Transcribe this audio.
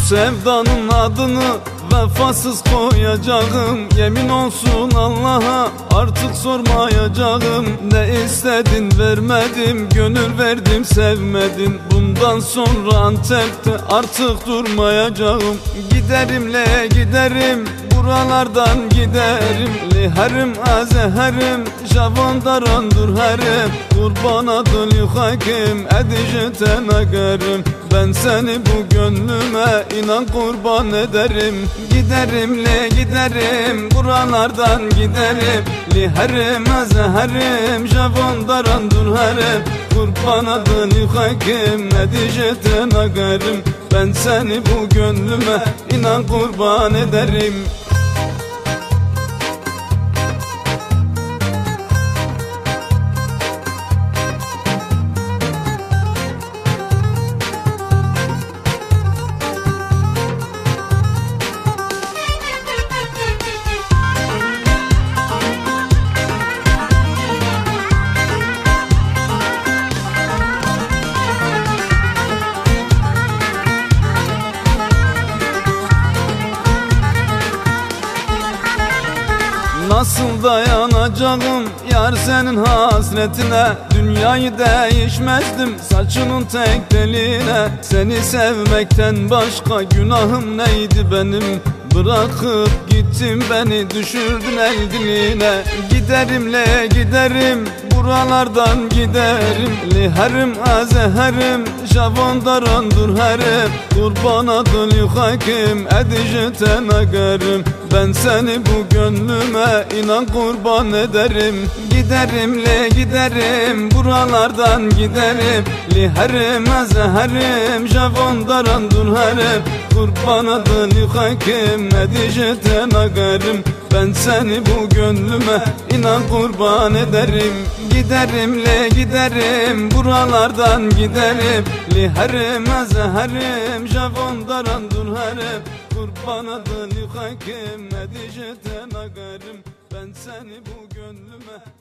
sevdanın adını vefasız koyacağım. Yemin olsun Allah'a artık sormayacağım. Ne istedin vermedim, gönül verdim sevmedin. Bundan sonra Antep'te artık durmayacağım. Giderimle giderim, buralardan giderim. Liherim azeherim, javandaran durherim. Kurban adıl yuhakim, ediceten agarım. Ben seni bu gönlüme inan kurban ederim. Giderimle giderim, buralardan giderim. Liherim azeherim, javandaran durherim. Kurban adıl yuhakim, ediceten agarım. Ben seni bu gönlüme inan kurban ederim. Nasıl dayanacağım yar senin hasretine? Dünyayı değişmezdim saçının tek teline. Seni sevmekten başka günahım neydi benim? Bırakıp gittin beni, düşürdün el diline. Giderimle giderim, buralardan giderim. Liherim azeherim, javandaran durherim. Kurban adıl yuhakim, ediceten agarım. Ben seni bu gönlüme inan kurban ederim. Giderimle giderim, buralardan giderim. Liherim azeherim, javandaran durherim. Kurban adıl yuhakim, ediceten agarım. Ben seni bu gönlüme inan kurban ederim. Giderimle giderim, buralardan giderim. Liherim azeherim, javandaran durherim. Kurban adıl yuhakim, ediceten agarım. Ben seni bu gönlüme